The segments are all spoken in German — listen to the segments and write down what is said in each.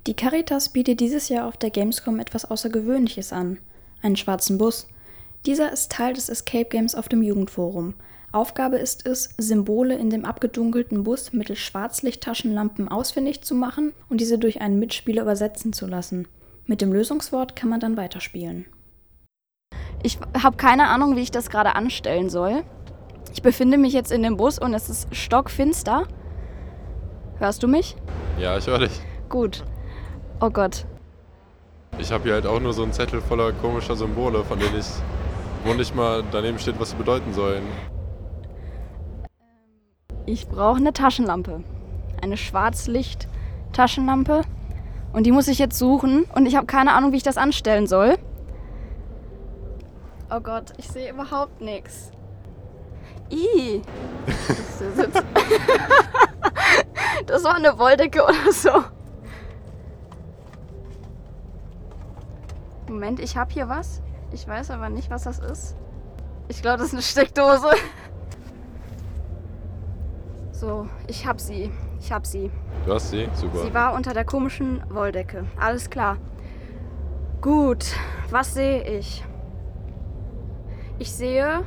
Die Caritas bietet dieses Jahr auf der Gamescom etwas Außergewöhnliches an: einen schwarzen Bus. Dieser ist Teil des Escape Games auf dem Jugendforum. Aufgabe ist es, Symbole in dem abgedunkelten Bus mittels Schwarzlichttaschenlampen ausfindig zu machen und diese durch einen Mitspieler übersetzen zu lassen. Mit dem Lösungswort kann man dann weiterspielen. Ich habe keine Ahnung, wie ich das gerade anstellen soll. Ich befinde mich jetzt in dem Bus und es ist stockfinster. Hörst du mich? Ja, ich höre dich. Gut. Oh Gott. Ich habe hier halt auch nur so einen Zettel voller komischer Symbole, von denen wo nicht mal daneben steht, was sie bedeuten sollen. Ich brauche eine Taschenlampe. Eine Schwarzlicht-Taschenlampe. Und die muss ich jetzt suchen. Und ich habe keine Ahnung, wie ich das anstellen soll. Oh Gott, ich sehe überhaupt nichts. Das war eine Wolldecke oder so. Moment, ich habe hier was. Ich weiß aber nicht, was das ist. Ich glaube, das ist eine Steckdose. So, ich hab sie. Du hast sie? Super. Sie war unter der komischen Wolldecke. Alles klar. Gut, was sehe ich? Ich sehe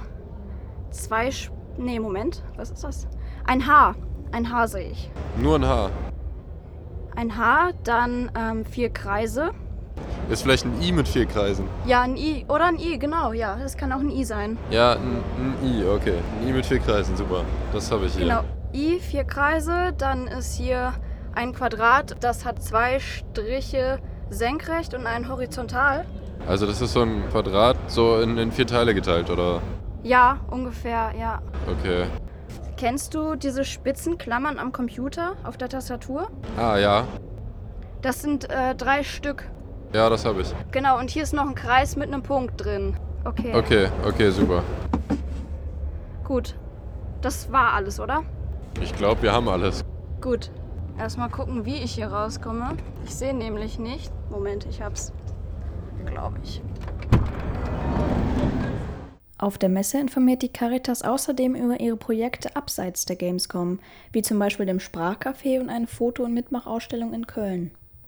Moment, was ist das? Ein Haar. Ein Haar sehe ich. Nur ein Haar. Ein Haar, dann 4 Kreise. Ist vielleicht ein I mit 4 Kreisen? Ja, ein I. Oder ein I, genau, ja. Das kann auch ein I sein. Ja, ein I, okay. Ein I mit 4 Kreisen, super. Das habe ich hier. Genau, I, 4 Kreise. Dann ist hier ein Quadrat, das hat 2 Striche senkrecht und einen horizontal. Also das ist so ein Quadrat, so in 4 Teile geteilt, oder? Ja, ungefähr, ja. Okay. Kennst du diese spitzen Klammern am Computer auf der Tastatur? Ah, ja. Das sind 3 Stück. Ja, das habe ich. Genau, und hier ist noch ein Kreis mit einem Punkt drin. Okay. Okay, super. Gut. Das war alles, oder? Ich glaube, wir haben alles. Gut. Erstmal gucken, wie ich hier rauskomme. Ich sehe nämlich nicht. Moment, ich hab's. Glaube ich. Auf der Messe informiert die Caritas außerdem über ihre Projekte abseits der Gamescom, wie zum Beispiel dem Sprachcafé und eine Foto- und Mitmachausstellung in Köln.